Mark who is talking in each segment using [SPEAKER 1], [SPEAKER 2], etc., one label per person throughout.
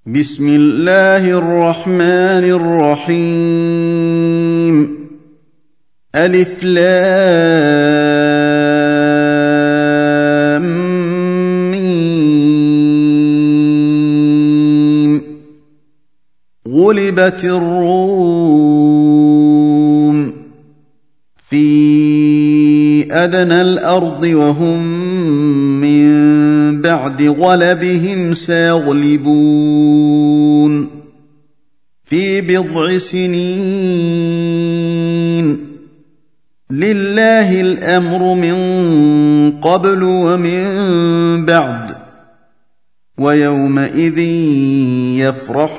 [SPEAKER 1] بسم الله الرحمن الرحيم ألف لام ميم غلبت الروم في أدنى الأرض وهم من بعد غلبهم سيغلبون في بضع سنين لله الأمر من قبل ومن بعد ويومئذ يفرح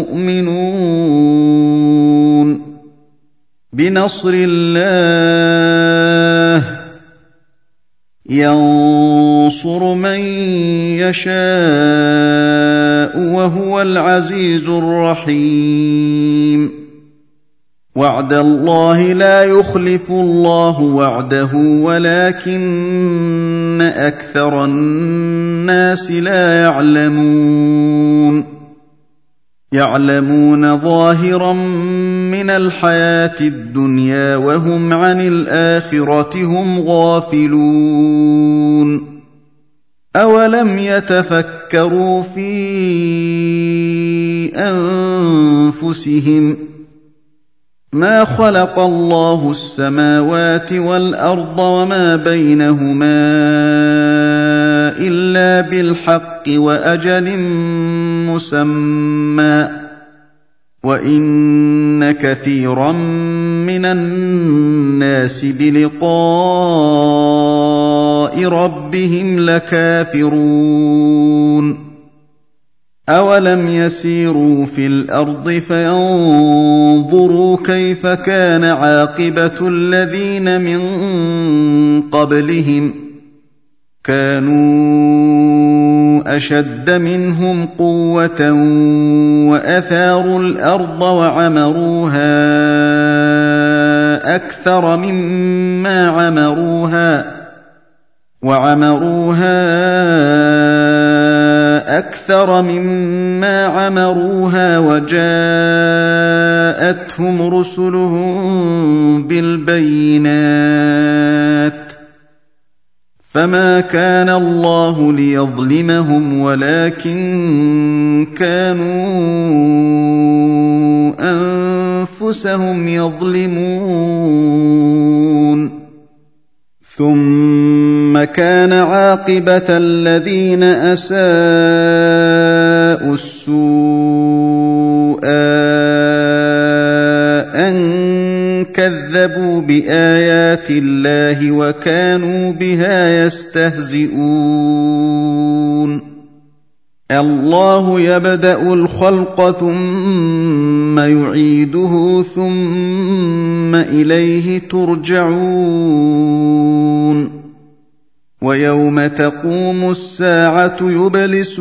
[SPEAKER 1] المؤمنون بنصر الله ينصر من يشاء وهو العزيز الرحيم وعد الله لا يخلف الله وعده ولكن أكثر الناس لا يعلمون ظاهرا من الحياة الدنيا وهم عن الآخرة هم غافلون أولم يتفكروا في أنفسهم ما خلق الله السماوات والأرض وما بينهما إلا بالحق وأجل مسمى وإن كثيرا من الناس بلقاء ربهم لكافرون أولم يسيروا في الأرض فينظروا كيف كان عاقبة الذين من قبلهم كانوا أشد منهم قوة وأثاروا الأرض وعمروها أكثر مما عمروها وجاءتهم رسلهم بالبينات فما كان الله ليظلمهم ولكن كانوا أنفسهم يظلمون ثم كان عاقبة الذين أساءوا السوء أن كذبوا بآيات الله وكانوا بها يستهزئون الله يبدأ الخلق ثم يعيده ثم إليه ترجعون ويوم تقوم الساعة يبلس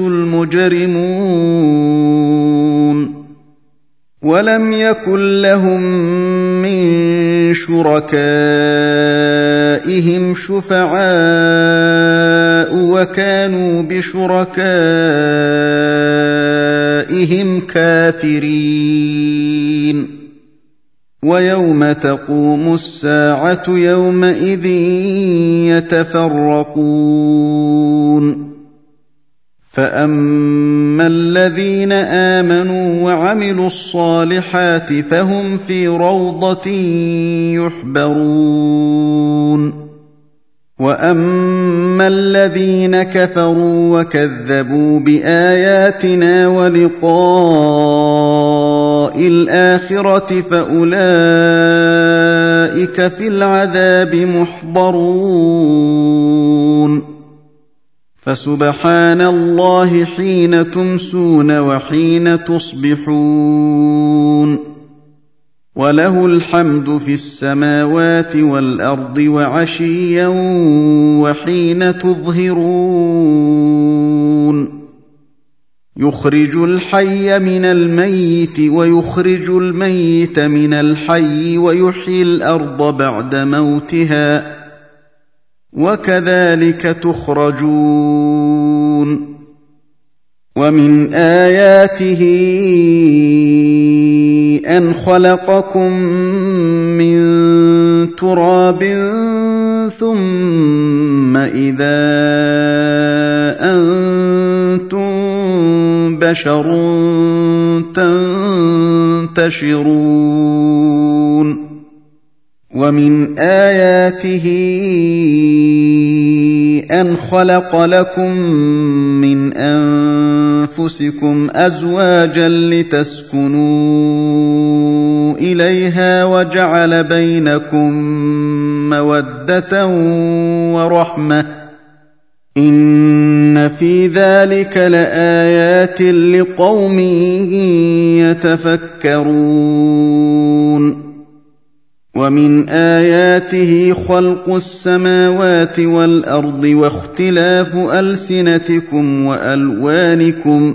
[SPEAKER 1] المجرمون ولم يكن لهم من شركائهم شفعاء وكانوا بشركائهم كافرين ويوم تقوم الساعة يومئذ يتفرقون فأما الذين آمنوا وعملوا الصالحات فهم في روضة يحبرون وأما الذين كفروا وكذبوا بآياتنا ولقاء الآخرة فأولئك في العذاب محضرون فسبحان الله حين تمسون وحين تصبحون وله الحمد في السماوات والأرض وعشيا وحين تظهرون يخرج الحي من الميت ويخرج الميت من الحي ويحيي الأرض بعد موتها وكذلك تخرجون ومن آياته أن خلقكم من تراب ثم إذا أنتم بشر تنتشرون ومن آياته أن خلق لكم من أنفسكم أزواجا لتسكنوا إليها وجعل بينكم مودة ورحمة إن في ذلك لآيات لقوم يتفكرون ومن آياته خلق السماوات والأرض واختلاف ألسنتكم وألوانكم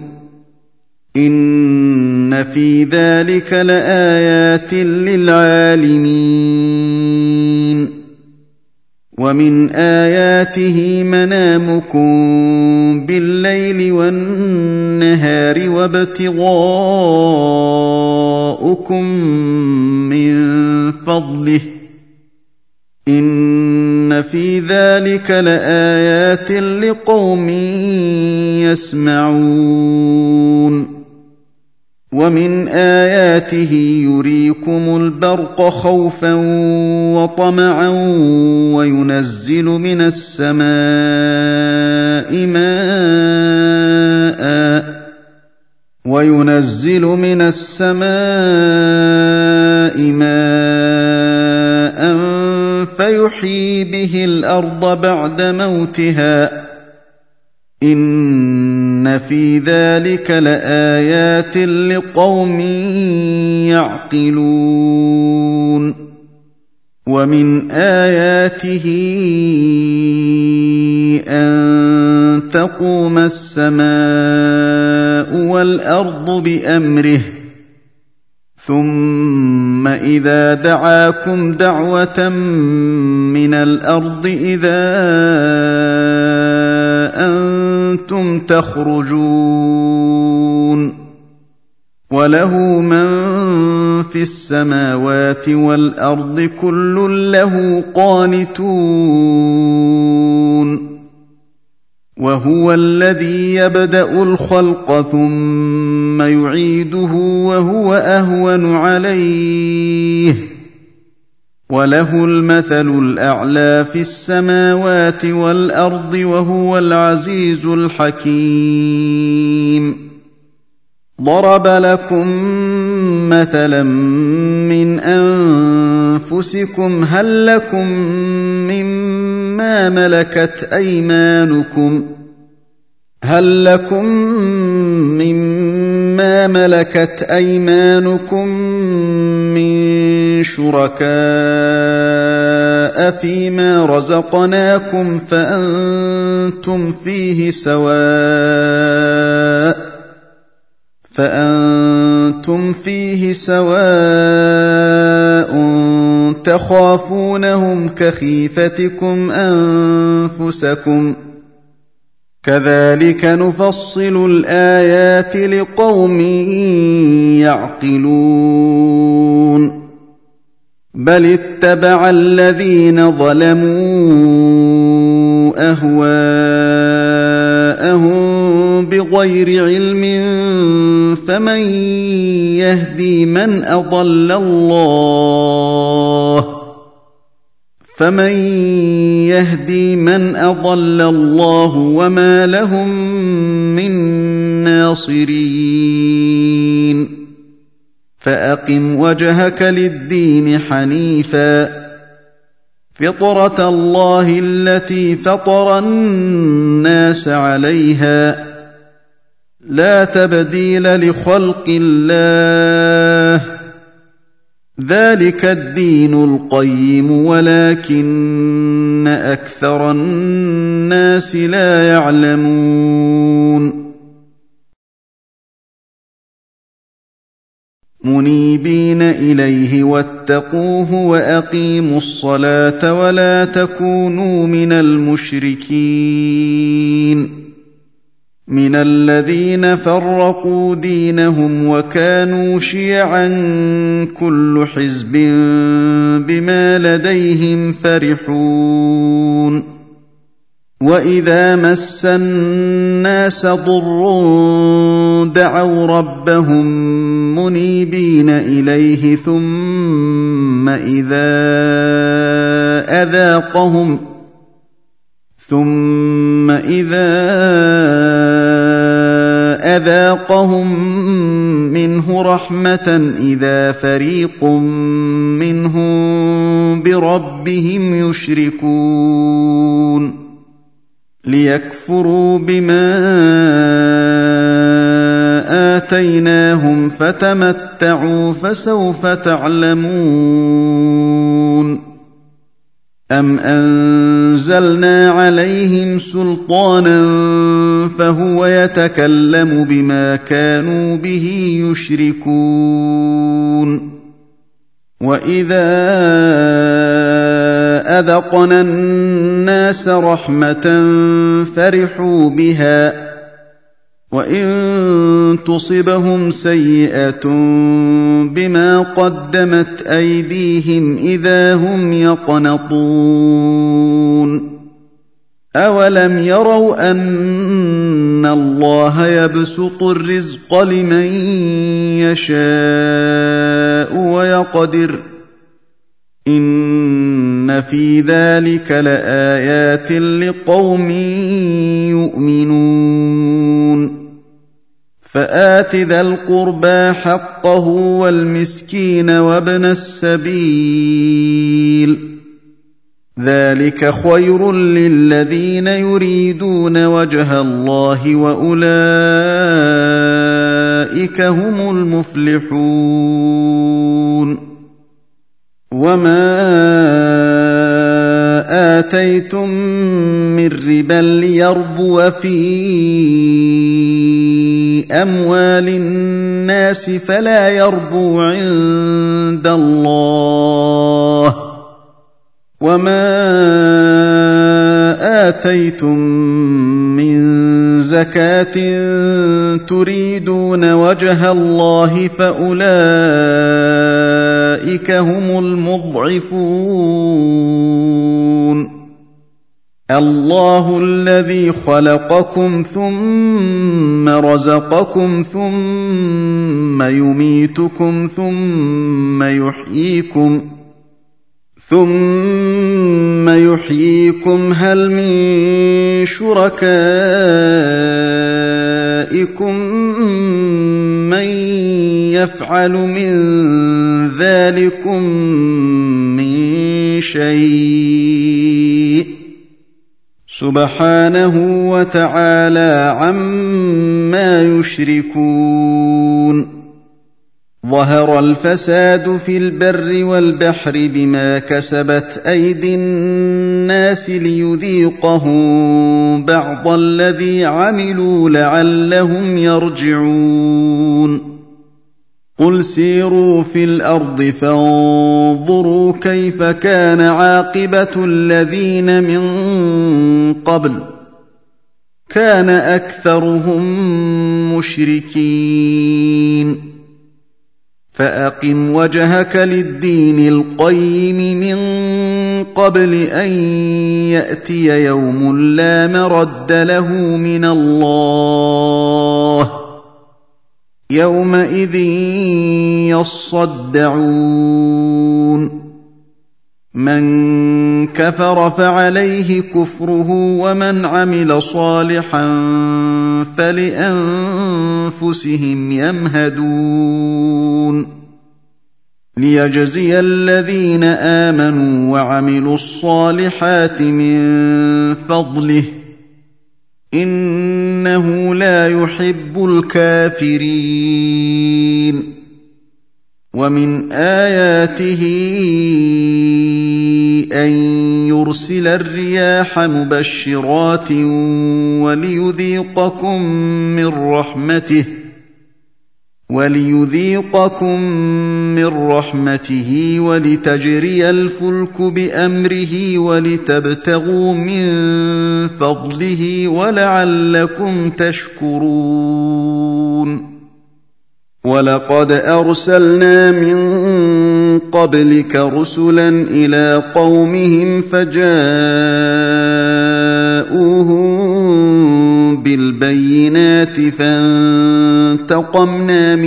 [SPEAKER 1] إن في ذلك لآيات للعالمين ومن آياته منامكم بالليل والنهار وابتغاؤكم من فضله إن في ذلك لآيات لقوم يسمعون ومن آياته يريكم البرق خوفا وطمعا وينزل من السماء ماء فيحيي به الأرض بعد موتها إن في ذلك لآيات لقوم يعقلون ومن آياته أن تقوم السماء والأرض بأمره ثم إذا دعاكم دعوة من الأرض إذا أنتم تخرجون وله من في السماوات والأرض كل له قانتون وهو الذي يبدأ الخلق ثم يعيده وهو أهون عليه وله المثل الأعلى في السماوات والأرض وهو العزيز الحكيم ضرب لكم مثلا من أنفسكم هل لكم مما ملكت أيمانكم من شركاء فيما رزقناكم فأنتم فيه سواء تخافونهم كخيفتكم أنفسكم كذلك نفصل الآيات لقوم يعقلون بل اتبع الذين ظلموا أهواءهم بغير علم فمن يهدي من أضل الله وما لهم من ناصرين فأقم وجهك للدين حنيفا فطرة الله التي فطر الناس عليها لا تبديل لخلق الله ذلك الدين القيم ولكن أكثر الناس لا يعلمون منيبين إليه واتقوه وأقيموا الصلاة ولا تكونوا من المشركين مِنَ الَّذِينَ فَرَّقُوا دِينَهُمْ وَكَانُوا شِيَعًا كُلُّ حِزْبٍ بِمَا لَدَيْهِمْ فَرِحُونَ وَإِذَا مَسَّ النَّاسَ ضُرٌّ دَعَوْا رَبَّهُم مُّنِيبِينَ إِلَيْهِ ثُمَّ إِذَا أَذَاقَهُم مِّنْهُ رَحْمَةً إِذَا فَرِيقٌ مِّنْهُم بِرَبِّهِمْ يُشْرِكُونَ لِيَكْفُرُوا بِمَا آتَيْنَاهُمْ فَتَمَتَّعُوا فَسَوْفَ تَعْلَمُونَ أَمْ أَنزَلْنَا عَلَيْهِمْ سُلْطَانًا فَهُوَ يَتَكَلَّمُ بِمَا كَانُوا بِهِ يُشْرِكُونَ وَإِذَا أَذَقْنَا النَّاسَ رَحْمَةً فَرِحُوا بِهَا وَإِن تُصِبْهُمْ سَيِّئَةٌ بِمَا قَدَّمَتْ أَيْدِيهِمْ إِذَا هُمْ يَقْنَطُونَ أَوَلَمْ يَرَوْا أَنَّ اللَّهَ يَبْسُطُ الرِّزْقَ لِمَن يَشَاءُ وَيَقْدِرُ ۚ إِنَّ فِي ذَلِكَ لَآيَاتٍ لِقَوْمٍ يُؤْمِنُونَ فَآتِ ذَا الْقُرْبَىٰ حَقَّهُ وَالْمِسْكِينَ وَابْنَ السَّبِيلِ ۚ ذَٰلِكَ خَيْرٌ لِّلَّذِينَ يُرِيدُونَ وَجْهَ اللَّهِ ۖ وَأُولَٰئِكَ هُمُ الْمُفْلِحُونَ وَمَا آتَيْتُم مِّن رِّبًا لِّيَرْبُوَ فِي أَمْوَالِ النَّاسِ فَلَا يَرْبُو عِندَ اللَّهِ ۖ وَمَا آتَيْتُم مِّن زَكَاةٍ تُرِيدُونَ وَجْهَ اللَّهِ فَأُولَٰئِكَ هُمُ الْمُضْعِفُونَ اللَّهُ الَّذِي خَلَقَكُمْ ثُمَّ رَزَقَكُمْ ثُمَّ يُمِيتُكُمْ ثُمَّ يُحْيِيكُمْ هَلْ مِن شُرَكَائِكُم مَّن يَفْعَلُ مِن ذَٰلِكُم مِّن شَيْءٍ ۚ سُبْحَانَهُ وَتَعَالَىٰ عَمَّا يُشْرِكُونَ ظَهَرَ الْفَسَادُ فِي الْبَرِّ وَالْبَحْرِ بِمَا كَسَبَتْ أَيْدِي النَّاسِ لِيُذِيقَهُم بَعْضَ الَّذِي عَمِلُوا لَعَلَّهُمْ يَرْجِعُونَ قُلْ سِيرُوا فِي الْأَرْضِ فَانظُرُوا كَيْفَ كَانَ عَاقِبَةُ الَّذِينَ مِن قَبْلُ ۚ كَانَ أَكْثَرُهُم مُّشْرِكِينَ فَأَقِمْ وَجْهَكَ لِلدِّينِ الْقَيِّمِ مِن قَبْلِ أَن يَأْتِيَ يَوْمٌ لَّا مَرَدَّ لَهُ مِنَ اللَّهِ ۖ يَوْمَئِذٍ يَصَّدَّعُونَ مَن كَفَرَ فَعَلَيْهِ كُفْرُهُ وَمَنْ عَمِلَ صَالِحًا فَلِأَنفُسِهِمْ يَمْهَدُونَ لِيَجْزِيَ الَّذِينَ آمَنُوا وَعَمِلُوا الصَّالِحَاتِ مِن فَضْلِهِ ۚ إِنَّهُ لَا يُحِبُّ الْكَافِرِينَ وَمِنْ آيَاتِهِ أَن يُرْسِلَ الرِّيَاحَ مُبَشِّرَاتٍ وَلِيُذِيقَكُم مِّن رَّحْمَتِهِ ۚ وَلِيُذِيقَكُم مِّن رَّحْمَتِهِ وَلِتَجْرِيَ الْفُلْكُ بِأَمْرِهِ وَلِتَبْتَغُوا مِن فَضْلِهِ وَلَعَلَّكُمْ تَشْكُرُونَ وَلَقَدْ أَرْسَلْنَا مِن قَبْلِكَ رُسُلًا إِلَىٰ قَوْمِهِمْ فَجَاءُوهُم بِالْبَيِّنَاتِ فَانتَقَمْنَا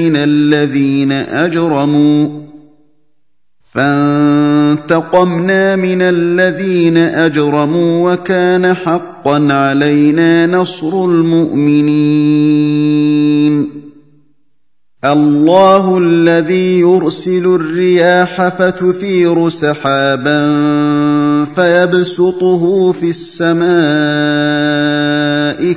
[SPEAKER 1] مِنَ الَّذِينَ أَجْرَمُوا وَكَانَ حَقًّا عَلَيْنَا نَصْرُ الْمُؤْمِنِينَ اللَّهُ الَّذِي يُرْسِلُ الرِّيَاحَ فَتُثِيرُ سَحَابًا فَيَبْسُطُهُ في السَّمَاءِ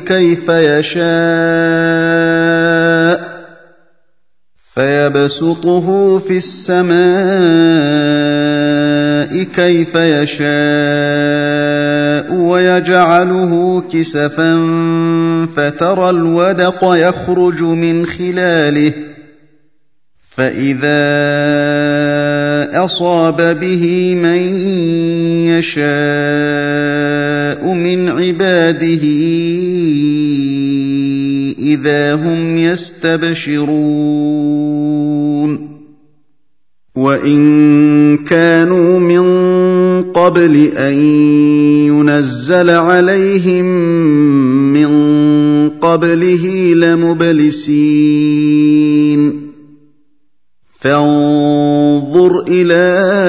[SPEAKER 1] كَيْفَ يَشَاءُ وَيَجْعَلُهُ كِسَفًا فَتَرَى الْوَدْقَ يَخْرُجُ مِنْ خِلَالِهِ فَإِذَا أَصَابَ بِهِ مَن يَشَاءُ مِنْ عِبَادِهِ إِذَا هُمْ يَسْتَبْشِرُونَ وَإِن كَانُوا مِن قَبْلِ أَن يُنَزَّلَ عَلَيْهِم مِّن قَبْلِهِ لَمُبْلِسِينَ فَانظُرْ إِلَىٰ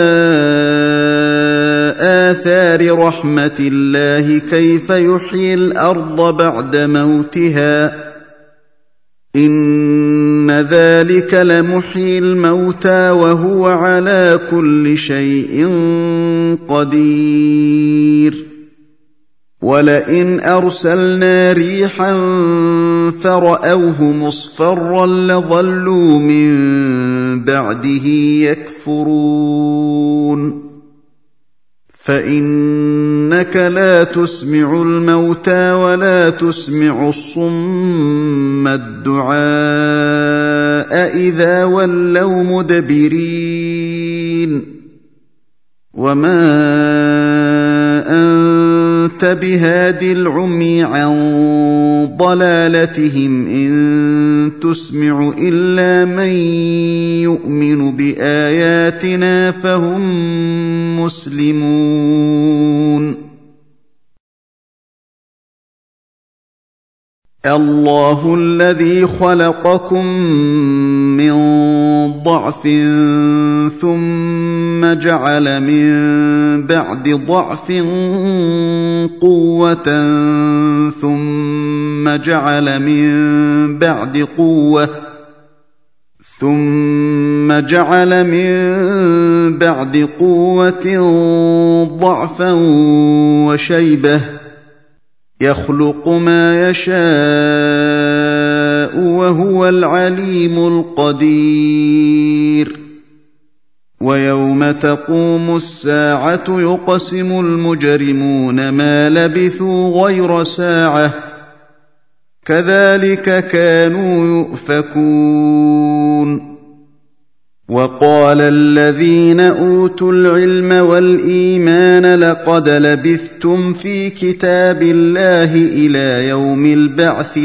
[SPEAKER 1] آثَارِ رَحْمَتِ اللَّهِ كَيْفَ يُحْيِي الْأَرْضَ بَعْدَ مَوْتِهَا ۚ إِنَّ ذَٰلِكَ لَمُحْيِي الْمَوْتَىٰ وَهُوَ عَلَىٰ كُلِّ شَيْءٍ قَدِيرٌ وَلَئِنْ أَرْسَلْنَا رِيحًا فَرَأَوْهُ مُصْفَرًّا لَّظَلُّوا مِن بَعْدِهِ يَكْفُرُونَ فَإِنَّكَ لَا تُسْمِعُ الْمَوْتَىٰ وَلَا تُسْمِعُ الصُّمَّ الدُّعَاءَ إِذَا وَلَّوْا مُدْبِرِينَ وَمَا أَنتَ بِهَادِ الْعُمْيِ عَن ضَلَالَتِهِمْ ۖ إِن تُسْمِعُ إِلَّا مَن يُؤْمِنُ بِآيَاتِنَا فَهُم مُّسْلِمُونَ اللَّهُ الَّذِي خَلَقَكُم مِّن ضَعْفٍ ثُمَّ جَعَلَ مِن بَعْدِ ضَعْفٍ قُوَّةً ثُمَّ جَعَلَ مِن بَعْدِ قُوَّةٍ ضَعْفًا وَشَيْبَةً ۚ يَخْلُقُ مَا يَشَاءُ ۖ وَهُوَ الْعَلِيمُ الْقَدِيرُ وَيَوْمَ تَقُومُ السَّاعَةُ يُقْسِمُ الْمُجْرِمُونَ مَا لَبِثُوا غَيْرَ سَاعَةٍ ۚ كَذَٰلِكَ كَانُوا يُؤْفَكُونَ وَقَالَ الَّذِينَ أُوتُوا الْعِلْمَ وَالْإِيمَانَ لَقَدْ لَبِثْتُمْ فِي كِتَابِ اللَّهِ إِلَىٰ يَوْمِ الْبَعْثِ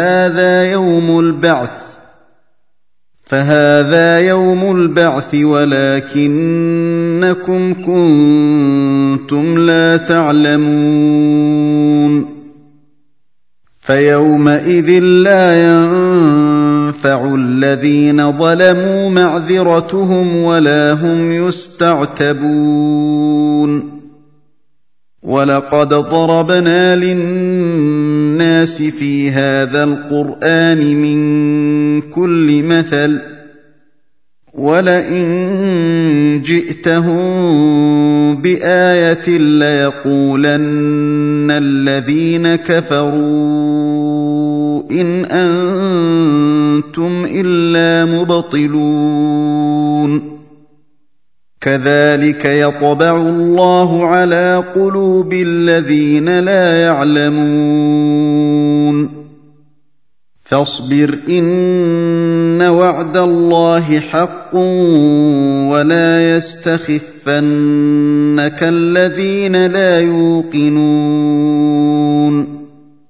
[SPEAKER 1] فَهَٰذَا يَوْمُ الْبَعْثِ وَلَٰكِنَّكُمْ كُنتُمْ لَا تَعْلَمُونَ فَيَوْمَئِذٍ لَّا يَنفَعُ الَّذِينَ ظَلَمُوا مَعْذِرَتُهُمْ وَلَا هُمْ يُسْتَعْتَبُونَ وَلَقَدْ ضَرَبْنَا لِلنَّاسِ فِي هَٰذَا الْقُرْآنِ مِن كُلِّ مَثَلٍ ۚ وَلَئِن جِئْتَهُم بِآيَةٍ لَّيَقُولَنَّ الَّذِينَ كَفَرُوا إِنْ أَنتُمْ إِلَّا مُبْطِلُونَ كَذَٰلِكَ يَطْبَعُ اللَّهُ عَلَىٰ قُلُوبِ الَّذِينَ لَا يَعْلَمُونَ فاصبر إن وعد الله حق ولا يستخفنك الذين لا يوقنون